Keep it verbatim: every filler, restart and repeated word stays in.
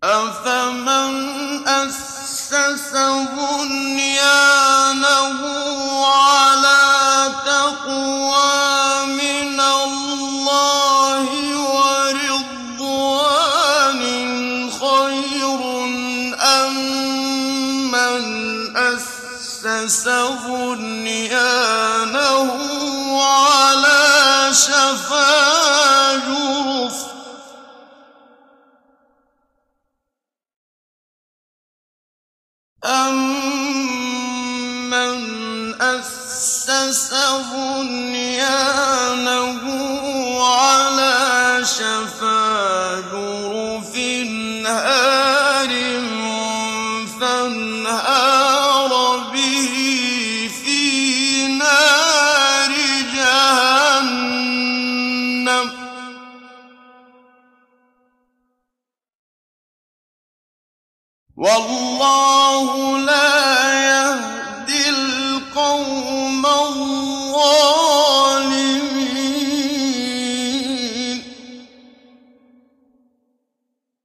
أَفَمَنْ أَسَّسَ بُنْيَانَهُ عَلَىٰ تَقْوَىٰ مِنَ اللَّهِ وَرِضْوَانٍ خَيْرٌ أَم مَّنْ أَسَّسَ بُنْيَانَهُ عَلَىٰ شَفَا جُرُفٍ أَمَّنْ أَسَّسَ بُنْيَانَهُ عَلَىٰ شَفَا جُرُفٍ هَارٍ فَانْهَارَ بِهِ فِي نَارِ جَهَنَّمَ ۗ وَاللَّهُ لَا يَهْدِي الْقَوْمَ